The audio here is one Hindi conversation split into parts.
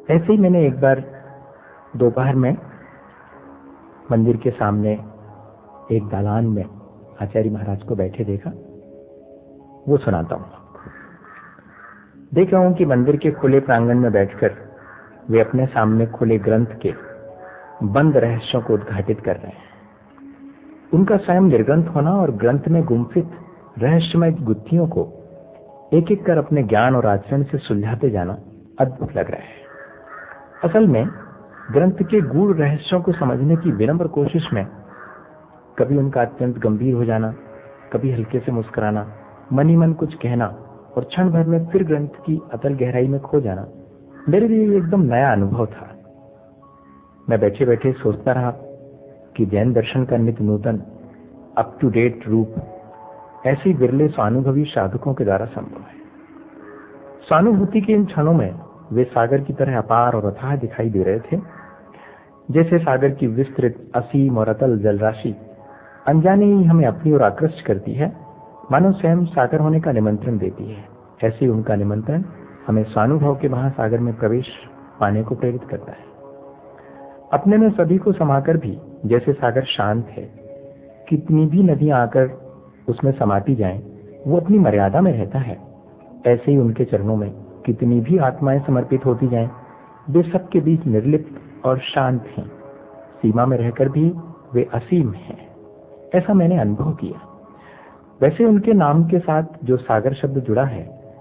ऐसे ही मैंने एक बार दोपहर में मंदिर के सामने एक दालान में आचार्य महाराज को बैठे देखा। वो सुनाता हूं आपको। देख रहा हूं कि मंदिर के खुले प्रांगण में बैठकर वे अपने सामने खुले ग्रंथ के बंद रहस्यों को उद्घाटित कर रहे हैं। उनका स्वयं निर्ग्रंथ होना और ग्रंथ में गुम्फित रहस्यमय गुत्थियों को एक एक कर अपने ज्ञान और आचरण से सुलझाते जाना अद्भुत लग रहा है। असल में ग्रंथ के गूढ़ रहस्यों को समझने की विनम्र कोशिश में कभी उनका अत्यंत गंभीर हो जाना, कभी हल्के से मुस्कुराना, मन ही मन कुछ कहना और क्षण भर में फिर ग्रंथ की अतल गहराई में खो जाना मेरे लिए एकदम नया अनुभव था। मैं बैठे बैठे सोचता रहा कि जैन दर्शन का नित्य नूतन अप टू डेट रूप ऐसे विरले स्वानुभवी साधकों के द्वारा संभव है। स्वानुभूति के इन क्षणों में वे सागर की तरह अपार और अथाह दिखाई दे रहे थे, जैसे सागर की विस्तृत असीम और अतल जलराशि अनजाने ही हमें अपनी ओर आकृष्ट करती है, मानो स्वयं सागर होने का निमंत्रण देती है। ऐसे ही उनका निमंत्रण हमें स्वानुभव के महासागर में प्रवेश पाने को प्रेरित करता है। अपने में सभी को समाकर भी जैसे सागर शांत है, कितनी भी नदियां आकर उसमें समाती जाएं, वो अपनी मर्यादा में रहता है। ऐसे ही उनके चरणों में कितनी भी आत्माएं समर्पित होती जाएं, वे सबके बीच निर्लिप्त और शांत हैं। सीमा में रहकर भी वे असीम हैं, ऐसा मैंने अनुभव किया। वैसे उनके नाम के साथ जो सागर शब्द जुड़ा है,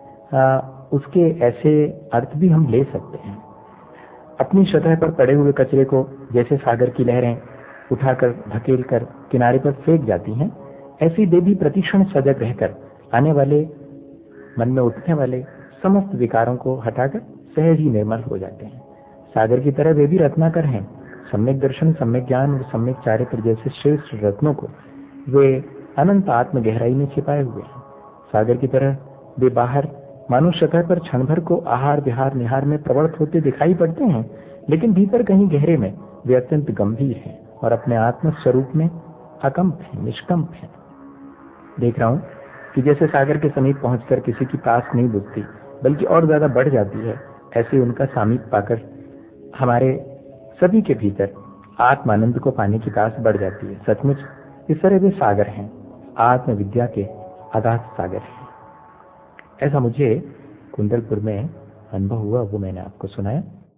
उसके ऐसे अर्थ भी हम ले सकते हैं। अपनी सतह पर पड़े हुए कचरे को जैसे सागर की लहरें उठाकर धकेल कर किनारे पर फेंक जाती हैं, ऐसी देवी प्रतिक्षण सजग रहकर आने वाले मन में उठने वाले समस्त विकारों को हटाकर सहज ही निर्मल हो जाते हैं। सागर की तरह वे भी रत्नाकर हैं। सम्यक दर्शन, सम्यक ज्ञान और सम्यक चारित्र जैसे श्रेष्ठ रत्नों को वे अनंत आत्म गहराई में छिपाए हुए हैं। सागर की तरह वे बाहर मानो सतह पर क्षण भर को आहार विहार निहार में प्रवृत्त होते दिखाई पड़ते हैं, लेकिन भीतर कहीं गहरे में वे अत्यंत गंभीर हैं और अपने आत्म स्वरूप में अकंप हैं, निष्कंप हैं। देख रहा हूं कि जैसे सागर के समीप पहुंचकर किसी की प्यास नहीं बुझती बल्कि और ज्यादा बढ़ जाती है, ऐसे उनका सामीप पाकर हमारे सभी के भीतर आत्मानंद को पाने की प्यास बढ़ जाती है। सचमुच इस तरह वे सागर हैं, आत्म विद्या के अगाध सागर हैं। ऐसा मुझे कुंडलपुर में अनुभव हुआ, वो मैंने आपको सुनाया।